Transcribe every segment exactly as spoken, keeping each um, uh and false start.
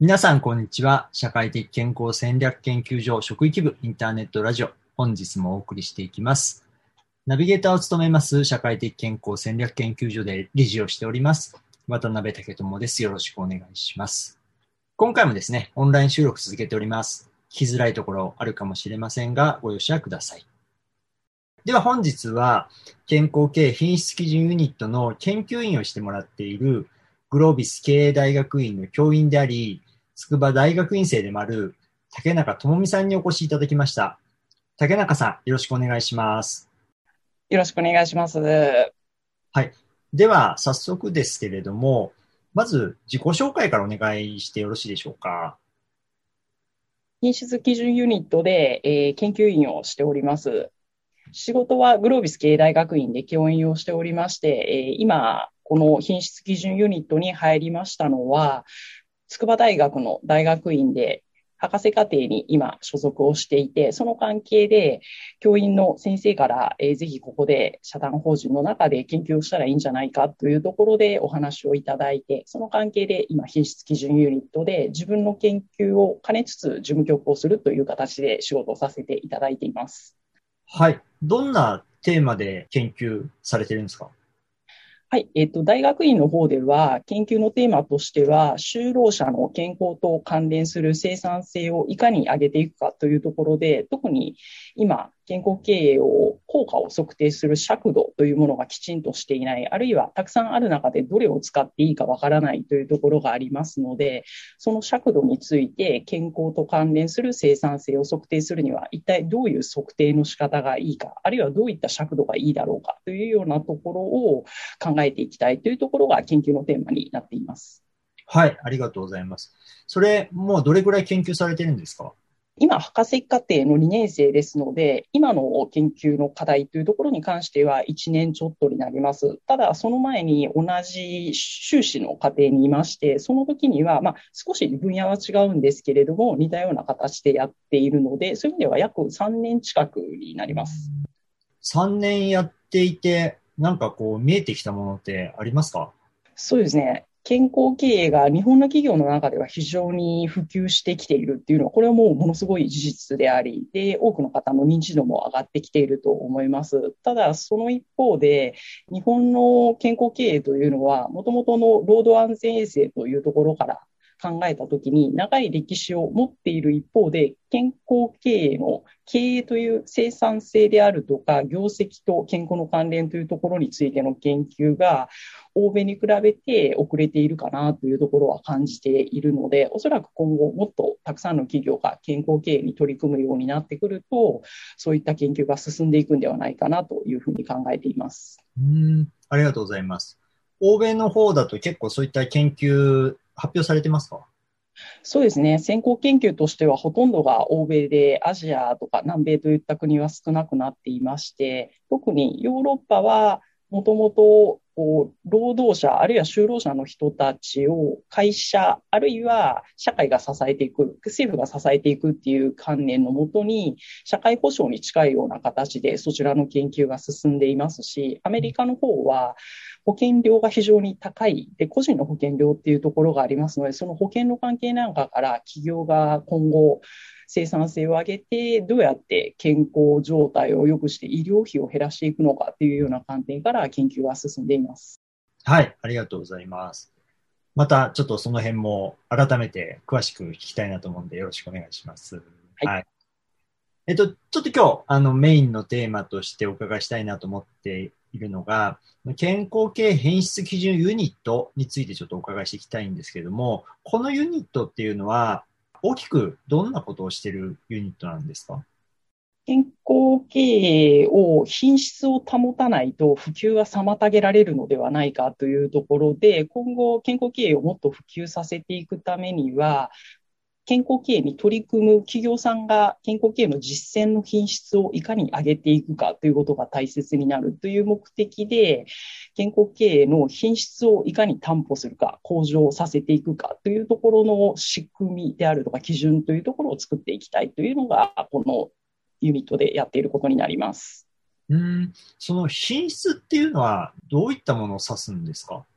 皆さん、こんにちは。社会的健康戦略研究所職域部インターネットラジオ。本日もお送りしていきます。ナビゲーターを務めます、社会的健康戦略研究所で理事をしております、渡辺武智です。よろしくお願いします。今回もですね、オンライン収録続けております。聞きづらいところあるかもしれませんが、ご容赦ください。では本日は、健康経営品質基準ユニットの研究員をしてもらっている、グロービス経営大学院の教員であり、筑波大学院生でもある竹中智美さんにお越しいただきました。竹中さん、よろしくお願いします。 よろしくお願いします。はい。では、早速ですけれども、まず自己紹介からお願いしてよろしいでしょうか。 品質基準ユニットで、えー研究員をしております。仕事はグロービス経営大学院で教員をしておりまして、えー今、この品質基準ユニットに入りましたのは、筑波大学の大学院で博士課程に今所属をしていて、その関係で教員の先生から、えーぜひここで社団法人の中で研究をしたらいいんじゃないかというところでお話をいただいて、その関係で今品質基準ユニットで自分の研究を兼ねつつ事務局をするという形で仕事をさせていただいています。 はい。どんなテーマで研究されてるんですか？ はい、えっと、大学院の方では、研究のテーマとしては、就労者の健康と関連する生産性をいかに上げていくかというところで、特に今、健康経営を、効果を測定する尺度というものがきちんとしていない、あるいはたくさんある中でどれを使っていいかわからないというところがありますので、その尺度について健康と関連する生産性を測定するには、一体どういう測定の仕方がいいか、あるいはどういった尺度がいいだろうかというようなところを考えていきたいというところが研究のテーマになっています。 はい。ありがとうございます。それ、もうどれくらい研究されてるんですか？ 今、博士課程のにねん生ですので、今の研究の課題というところに関してはいちねんちょっとになります。ただ、その前に同じ修士の課程にいまして、その時には、まあ、少し分野は違うんですけれども、似たような形でやっているので、そういう意味では約さんねん近くになります。 さんねんやっていて、なんかこう見えてきたものってありますか？ そうですね。健康経営が日本の企業の中では非常に普及してきているっていうのは、これはもうものすごい事実であり、で、多くの方の認知度も上がってきていると思います。ただ、その一方で、日本の健康経営というのは、もともとの労働安全衛生というところから考えたときに、長い歴史を持っている一方で、健康経営の経営という生産性であるとか、業績と健康の関連というところについての研究が、欧米に比べて遅れているかなというところは感じているので、おそらく今後もっとたくさんの企業が健康経営に取り組むようになってくると、そういった研究が進んでいくんではないかなというふうに考えています。 うーん、ありがとうございます。欧米の方だと結構そういった研究発表されてますか？ そうですね。先行研究としてはほとんどが欧米で、アジアとか南米といった国は少なくなっていまして、特にヨーロッパはもともと労働者あるいは就労者の人たちを会社あるいは社会が支えていく、政府が支えていくっていう観念のもとに社会保障に近いような形でそちらの研究が進んでいますし、アメリカの方は保険料が非常に高いで、個人の保険料っていうところがありますので、その保険の関係なんかから企業が今後生産性を上げて、どうやって健康状態を良くして医療費を減らしていくのかっていうような観点から研究が進んでいます。 はい、ありがとうございます。またちょっとその辺も改めて詳しく聞きたいなと思うんでよろしくお願いします。 はい。 はい。えっと、ちょっと今日、あの、メインのテーマとしてお伺いしたいなと思っているのが、健康系品質基準ユニットについてちょっとお伺いしていきたいんですけれども、このユニットっていうのは、大きくどんなことをしているユニットなんですか？ 健康経営を品質を保たないと普及が妨げられるのではないかというところで、今後健康経営をもっと普及させていくためには、健康経営に取り組む企業さんが健康経営の実践の品質をいかに上げていくかということが大切になるという目的で、健康経営の品質をいかに担保するか、向上させていくかというところの仕組みであるとか基準というところを作っていきたいというのが、このユニットでやっていることになります。 うーん、その品質っていうのはどういったものを指すんですか？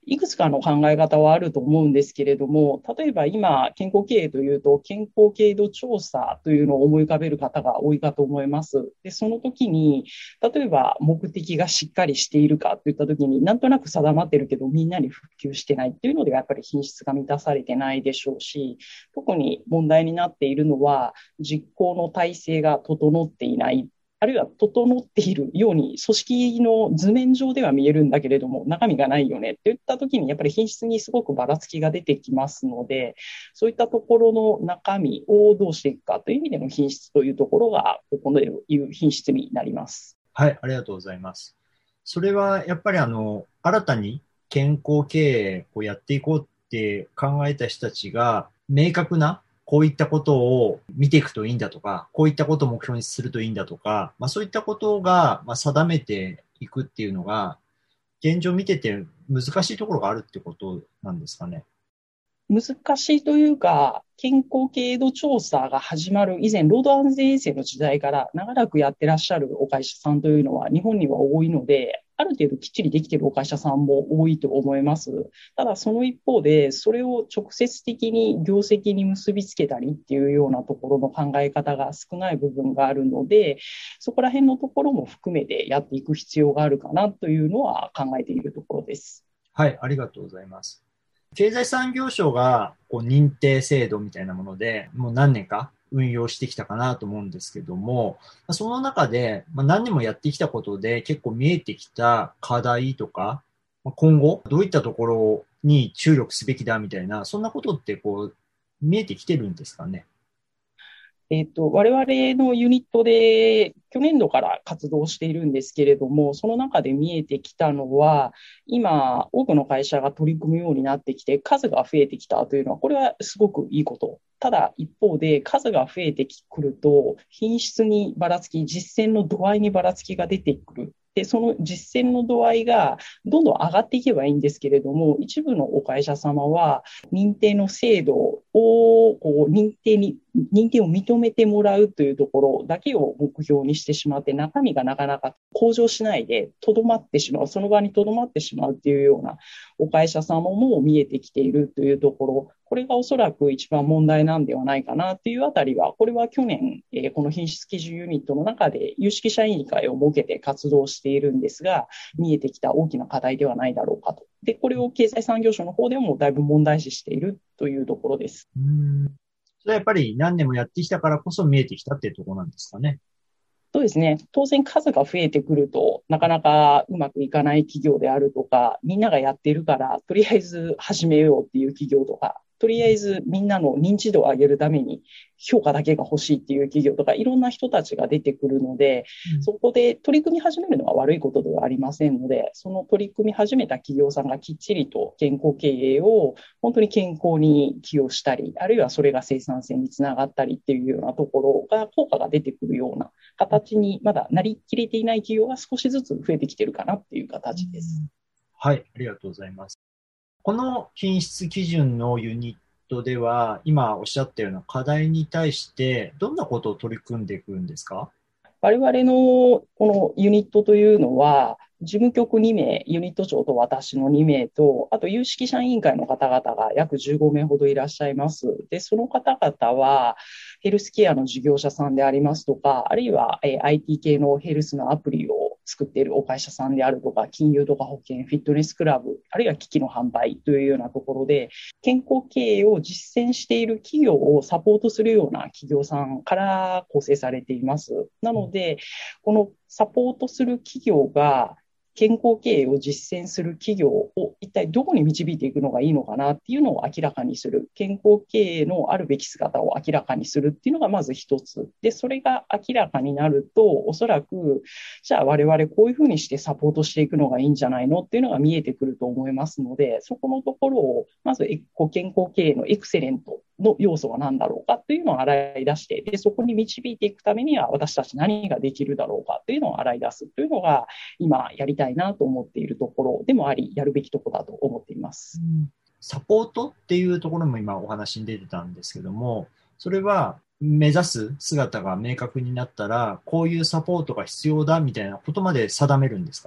いくつかの考え方はあると思うんですけれども、例えば今、健康経営というと、健康経度調査というのを思い浮かべる方が多いかと思います。で、その時に、例えば目的がしっかりしているかといった時に、なんとなく定まってるけど、みんなに普及してないっていうので、やっぱり品質が満たされてないでしょうし、特に問題になっているのは、実行の体制が整っていない。あるいは整っているように、組織の図面上では見えるんだけれども、中身がないよねっていったときに、やっぱり品質にすごくばらつきが出てきますので、そういったところの中身をどうしていくかという意味での品質というところが、ここのいう品質になります。 はい、ありがとうございます。それはやっぱりあの、新たに健康経営をやっていこうって考えた人たちが、明確なこういったことを見ていくといいんだとか、こういったことを目標にするといいんだとか、まあそういったことが、まあ、定めていくっていうのが、現状見てて難しいところがあるってことなんですかね。 難しいというか、健康経度調査が始まる以前、労働安全衛生の時代から長らくやってらっしゃるお会社さんというのは日本には多いので、ある程度きっちりできているお会社さんも多いと思います。ただその一方で、それを直接的に業績に結びつけたりっていうようなところの考え方が少ない部分があるので、そこら辺のところも含めてやっていく必要があるかなというのは考えているところです。 はい、ありがとうございます。経済産業省がこう認定制度みたいなもので、もう何年か運用してきたかなと思うんですけども、その中で、まあ、何年もやってきたことで結構見えてきた課題とか、今後どういったところに注力すべきだみたいな、そんなことってこう見えてきてるんですかね。 えっと、我々のユニットで去年度から活動しているんですけれども、その中で見えてきたのは、今、多くの会社が取り組むようになってきて、数が増えてきたというのは、これはすごくいいこと。ただ、一方で、数が増えてくると、品質にばらつき、実践の度合いにばらつきが出てくる。で、その実践の度合いがどんどん上がっていけばいいんですけれども、一部のお会社様は、認定の制度をこう認定に、認定を認めてもらうというところだけを目標にしてしまって、中身がなかなか向上しないで、とどまってしまう、その場にとどまってしまうっていうようなお会社様も見えてきているというところ、これがおそらく一番問題なんではないかなというあたりは、これは去年、えー、この品質基準ユニットの中で有識者委員会を設けて活動しているんですが、見えてきた大きな課題ではないだろうかと。で、これを経済産業省の方でもだいぶ問題視しているというところです。 うーん。それはやっぱり何年もやってきたからこそ見えてきたっていうところなんですかね。 そうですね。当然数が増えてくると、なかなかうまくいかない企業であるとか、みんながやっているから、とりあえず始めようっていう企業とか、とりあえずみんなの認知度を上げるために評価だけが欲しいっていう企業とか、いろんな人たちが出てくるので、 うん、 そこで取り組み始めるのは悪いことではありませんので、その取り組み始めた企業さんがきっちりと健康経営を本当に健康に寄与したり、あるいはそれが生産性につながったりっていうようなところが、効果が出てくるような形にまだなりきれていない企業が少しずつ増えてきているかなっていう形です。 はい、ありがとうございます。この品質基準のユニットでは、今おっしゃったような課題に対して、どんなことを取り組んでいくんですか？ 我々のこのユニットというのは、事務局にめい、ユニット長と私のにめいと、あと有識者委員会の方々が約じゅうごめいほどいらっしゃいます。で、その方々は、ヘルスケアの事業者さんでありますとか、あるいは、えー、アイティー 系のヘルスのアプリを作っているお会社さんであるとか、金融とか保険、フィットネスクラブ、あるいは機器の販売というようなところで、健康経営を実践している企業をサポートするような企業さんから構成されています。なので、このサポートする企業が健康経営を実践する企業を一体どこに導いていくのがいいのかなっていうのを明らかにする。健康経営のあるべき姿を明らかにするっていうのがまず一つ。で、それが明らかになると、おそらく、じゃあ我々こういうふうにしてサポートしていくのがいいんじゃないのっていうのが見えてくると思いますので、そこのところを、まず健康経営のエクセレントの要素は何だろうかというのを洗い出して、で、そこに導いていくためには私たち何ができるだろうかというのを洗い出すというのが今やりたいなと思っているところでもあり、やるべきところだと思っています。 うん、サポートっていうところも今お話に出てたんですけども、それは目指す姿が明確になったら、こういうサポートが必要だみたいなことまで定めるんですか？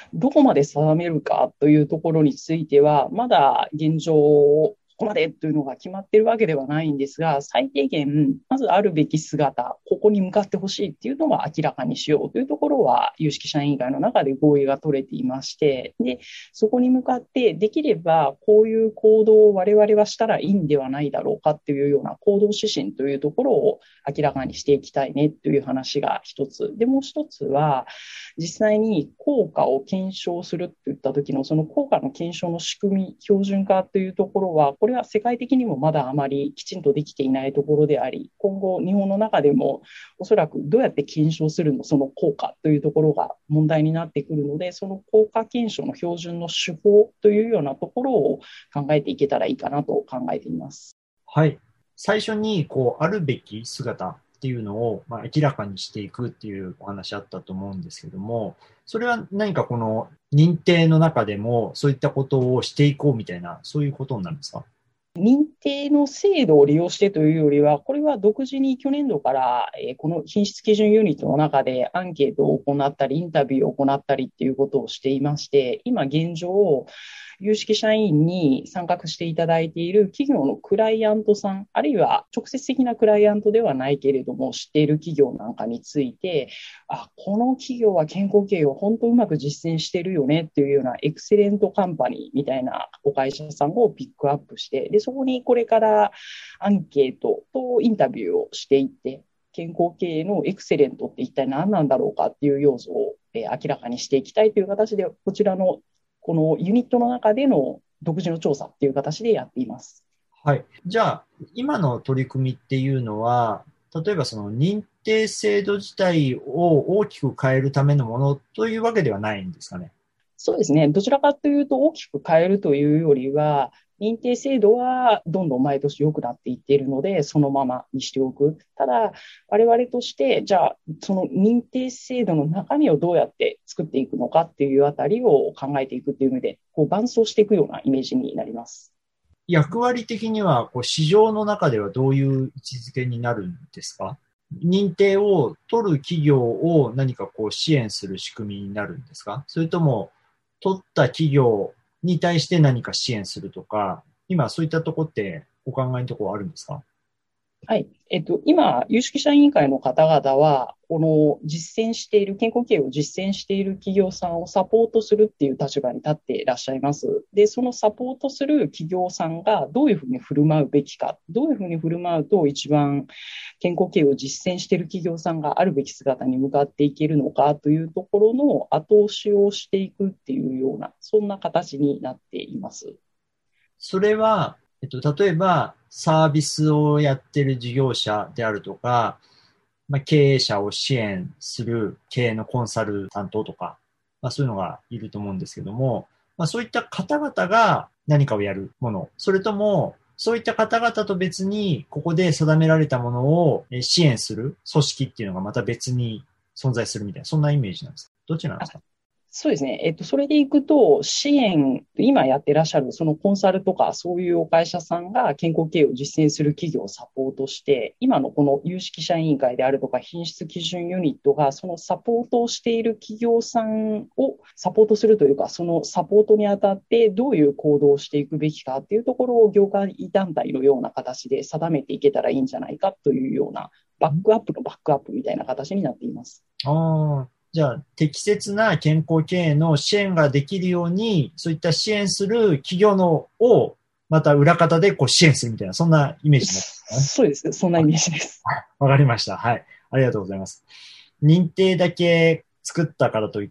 どこまで定めるかというところについては、まだ現状、ここまでというのが決まっているわけではないんですが、最低限、まずあるべき姿、ここに向かってほしいっていうのは明らかにしようというところは、有識者委員会の中で合意が取れていまして、で、そこに向かって、できればこういう行動を我々はしたらいいんではないだろうかっていうような行動指針というところを明らかにしていきたいねという話が一つ。で、もう一つは、実際に効果を検証するって言った時のその効果の検証の仕組み、標準化というところは、これは世界的にもまだあまりきちんとできていないところであり、今後日本の中でもおそらくどうやって検証するの、その効果というところが問題になってくるので、その効果検証の標準の手法というようなところを考えていけたらいいかなと考えています。 はい。最初に、こう、あるべき姿っていうのを、まあ、明らかにしていくっていうお話あったと思うんですけども、それは何かこの認定の中でもそういったことをしていこうみたいな、そういうことになるんですか？ 認定の制度を利用してというよりは、これは独自に去年度から、えーこの品質基準ユニットの中でアンケートを行ったり、インタビューを行ったりっていうことをしていまして、今現状、有識者委員に参画していただいている企業のクライアントさん、あるいは直接的なクライアントではないけれども、知っている企業なんかについて、あ、この企業は健康経営を本当うまく実践しているよねっていうようなエクセレントカンパニーみたいなお会社さんをピックアップして、で、そこにこれからアンケートとインタビューをしていって、健康経営のエクセレントって一体何なんだろうかっていう要素を、えー明らかにしていきたいという形で、こちらのこのユニットの中での独自の調査っていう形でやっています。 はい。じゃあ、今の取り組みっていうのは、例えばその認定制度自体を大きく変えるためのものというわけではないんですかね。 そうですね。どちらかというと大きく変えるというよりは、認定制度はどんどん毎年良くなっていっているので、そのままにしておく。ただ、我々として、じゃあ、その認定制度の中身をどうやって作っていくのかっていうあたりを考えていくっていう意味で、こう伴走していくようなイメージになります。 役割的には、こう市場の中ではどういう位置づけになるんですか？認定を取る企業を何かこう支援する仕組みになるんですか？それとも、取った企業に対して何か支援するとか、今そういったとこってお考えのところあるんですか？ はい。えっと、今、有識者委員会の方々は、この実践している、健康経営を実践している企業さんをサポートするっていう立場に立っていらっしゃいます。で、そのサポートする企業さんがどういうふうに振る舞うべきか、どういうふうに振る舞うと一番健康経営を実践している企業さんがあるべき姿に向かっていけるのかというところの後押しをしていくっていうような、そんな形になっています。 それは、えっと、例えば、サービスをやってる事業者であるとか、まあ、経営者を支援する経営のコンサル担当とか、まあ、そういうのがいると思うんですけども、まあ、そういった方々が何かをやるもの、それとも、そういった方々と別に、ここで定められたものを支援する組織っていうのがまた別に存在するみたいな、そんなイメージなんですか？どっちなんですか？ そうですね。えっと、それでいくと、支援、今やってらっしゃる、そのコンサルとか、そういうお会社さんが健康経営を実践する企業をサポートして、今のこの有識者委員会であるとか、品質基準ユニットが、そのサポートをしている企業さんをサポートするというか、そのサポートにあたって、どういう行動をしていくべきかっていうところを業界団体のような形で定めていけたらいいんじゃないかというような、バックアップのバックアップみたいな形になっています。 ああ、じゃあ、適切な健康経営の支援ができるように、そういった支援する企業のを、また裏方でこう支援するみたいな、そんなイメージになってますかね。 そうです。そんなイメージです。 わかりました。はい。ありがとうございます。認定だけ作ったからといって、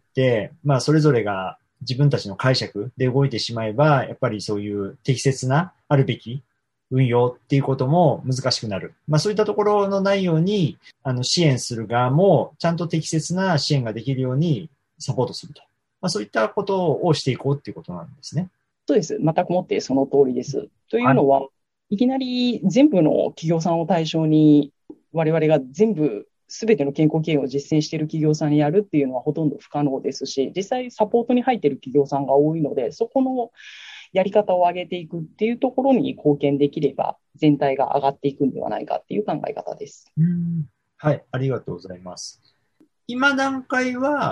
まあ、それぞれが自分たちの解釈で動いてしまえば、やっぱりそういう適切なあるべき運用っていうことも難しくなる。まあ、そういったところのないように、あの、支援する側もちゃんと適切な支援ができるようにサポートすると。まあ、そういったことをしていこうっていうことなんですね。 そうです。全くもってその通りです。というはい。 のは、いきなり全部の企業さんを対象に、我々が全部、すべての健康経営を実践している企業さんにやるっていうのはほとんど不可能ですし、実際サポートに入っている企業さんが多いので、そこのやり方を上げていくっていうところに貢献できれば、全体が上がっていくんではないかっていう考え方です。 うん。はい。ありがとうございます。今段階は、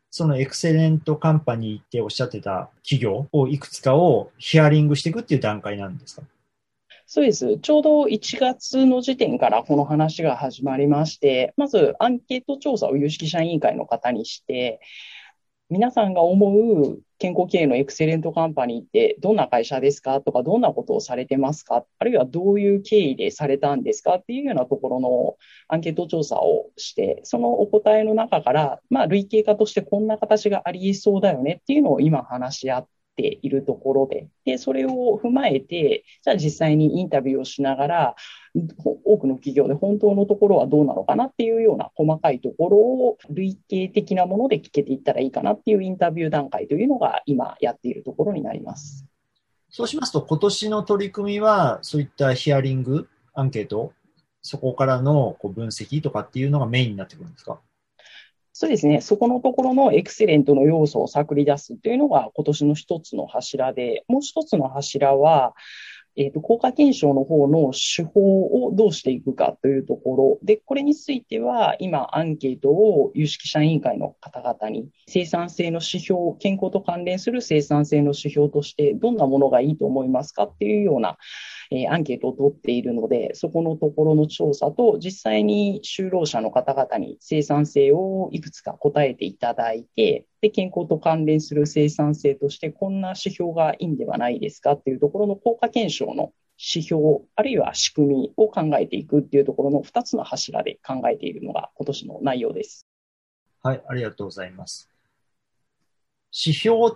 そのエクセレントカンパニーっておっしゃってた企業をいくつかをヒアリングしていくっていう段階なんですか？ そうです。ちょうどいちがつの時点からこの話が始まりまして、まずアンケート調査を有識者委員会の方にして、皆さんが思う健康経営のエクセレントカンパニーってどんな会社ですかとか、どんなことをされてますか、あるいはどういう経緯でされたんですかっていうようなところのアンケート調査をして、そのお答えの中から、まあ、類型化としてこんな形がありそうだよねっていうのを今話し合っているところで、で、それを踏まえて、じゃあ実際にインタビューをしながら、多くの企業で本当のところはどうなのかなっていうような細かいところを類型的なもので聞けていったらいいかなっていうインタビュー段階というのが今やっているところになります。 そうしますと、今年の取り組みは、そういったヒアリング、アンケート、そこからのこう分析とかっていうのがメインになってくるんですか？ そうですね。そこのところのエクセレントの要素を探り出すというのが今年の一つの柱で、もう一つの柱は、えっと、効果検証の方の手法をどうしていくかというところで、これについては今アンケートを有識者委員会の方々に生産性の指標、健康と関連する生産性の指標としてどんなものがいいと思いますかっていうようなえーアンケートを取っているので、そこのところの調査と実際に就労者の方々に生産性をいくつか答えていただいて、で、健康と関連する生産性としてこんな指標がいいんではないですかっていうところの効果検証の指標、あるいは仕組みを考えていくっていうところのふたつの柱で考えているのが今年の内容です。 はい、ありがとうございます。指標って、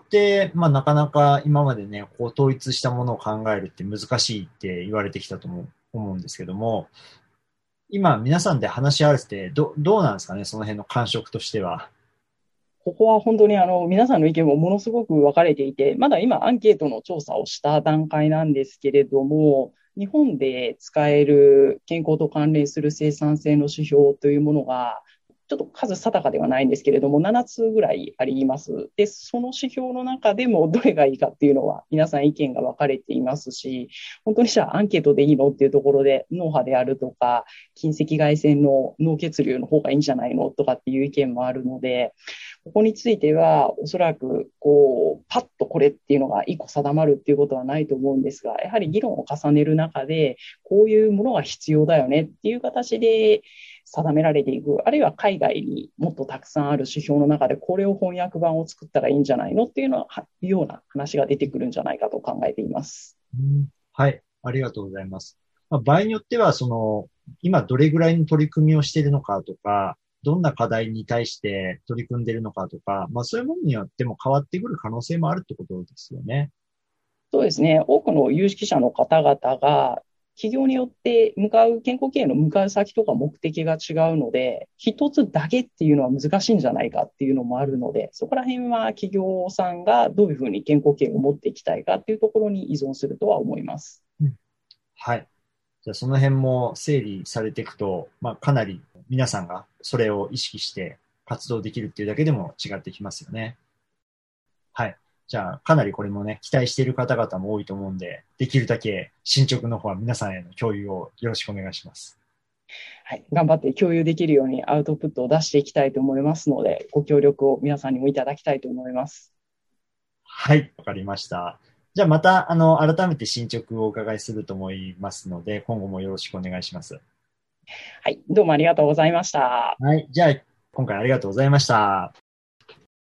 まあ、なかなか今までね、こう統一したものを考えるって難しいって言われてきたと思う、思うんですけども、今皆さんで話し合わせてど、どうなんですかね、その辺の感触としては。 ここは本当にあの皆さんの意見もものすごく分かれていて、まだ今アンケートの調査をした段階なんですけれども、日本で使える健康と関連する生産性の指標というものが、ちょっと数定かではないんですけれども、ななつぐらいあります。で、その指標の中でもどれがいいかっていうのは皆さん意見が分かれていますし、本当にじゃあアンケートでいいのっていうところで、脳波であるとか、近赤外線の脳血流の方がいいんじゃないのとかっていう意見もあるので、ここについては、おそらく、こう、パッとこれっていうのが一個定まるっていうことはないと思うんですが、やはり議論を重ねる中で、こういうものが必要だよねっていう形で定められていく、あるいは海外にもっとたくさんある指標の中で、これを翻訳版を作ったらいいんじゃないのっていうのは、いうような話が出てくるんじゃないかと考えています。 うん、はい、ありがとうございます。まあ、場合によっては、その、今どれぐらいの取り組みをしているのかとか、どんな課題に対して取り組んでいるのかとか、まあそういうものによっても変わってくる可能性もあるってことですよね。 そうですね。多くの有識者の方々が、企業によって向かう、健康経営の向かう先とか目的が違うので、一つだけっていうのは難しいんじゃないかっていうのもあるので、そこら辺は企業さんがどういうふうに健康経営を持っていきたいかっていうところに依存するとは思います。 うん、はい。じゃあその辺も整理されていくと、まあかなり皆さんがそれを意識して活動できるっていうだけでも違ってきますよね。はい。じゃあかなりこれもね、期待している方々も多いと思うんで、できるだけ進捗の方は皆さんへの共有をよろしくお願いします。 はい。頑張って共有できるようにアウトプットを出していきたいと思いますので、ご協力を皆さんにもいただきたいと思います。 はい。わかりました。じゃあまた、あの、改めて進捗をお伺いすると思いますので、今後もよろしくお願いします。 はい。どうもありがとうございました。 はい。じゃあ、今回ありがとうございました。